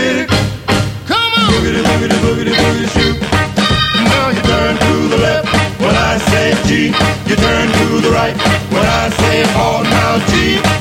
boogity. Come on. Boogity, boogity, boogity, boogity, shoot. Now you turn to the left when I say G. You turn to the right when I say halt. Now G.